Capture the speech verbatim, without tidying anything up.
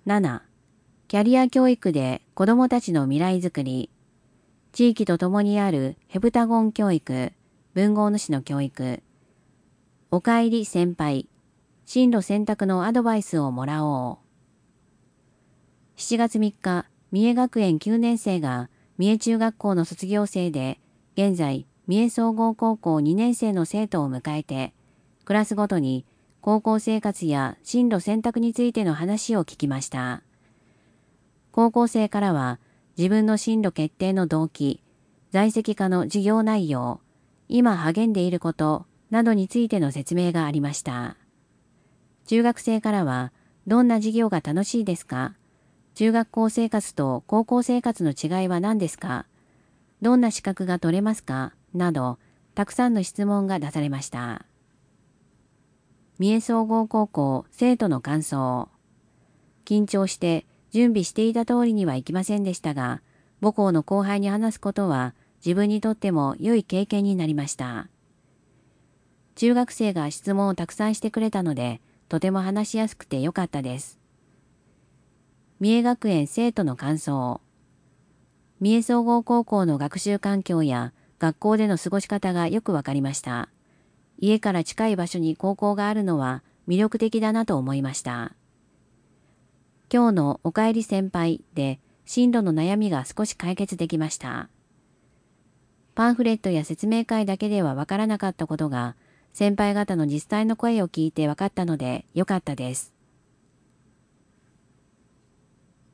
なな、キャリア教育で子どもたちの未来づくり。地域とともにあるヘプタゴン教育、文豪主の教育。おかえり先輩、進路選択のアドバイスをもらおう。しちがつみっか、三重学園きゅうねん生が三重中学校の卒業生で、現在三重総合高校にねん生の生徒を迎えて、クラスごとに高校生活や進路選択についての話を聞きました。高校生からは自分の進路決定の動機、在籍課の授業内容、今励んでいることなどについての説明がありました。中学生からはどんな授業が楽しいですか？中学校生活と高校生活の違いは何ですか？どんな資格が取れますか？など、たくさんの質問が出されました。三重総合高校生徒の感想。緊張して準備していた通りにはいきませんでしたが、母校の後輩に話すことは自分にとっても良い経験になりました。中学生が質問をたくさんしてくれたので、とても話しやすくてよかったです。三重学園生徒の感想。三重総合高校の学習環境や学校での過ごし方がよくわかりました。家から近い場所に高校があるのは魅力的だなと思いました。今日のおかえり先輩で進路の悩みが少し解決できました。パンフレットや説明会だけではわからなかったことが先輩方の実際の声を聞いてわかったのでよかったです。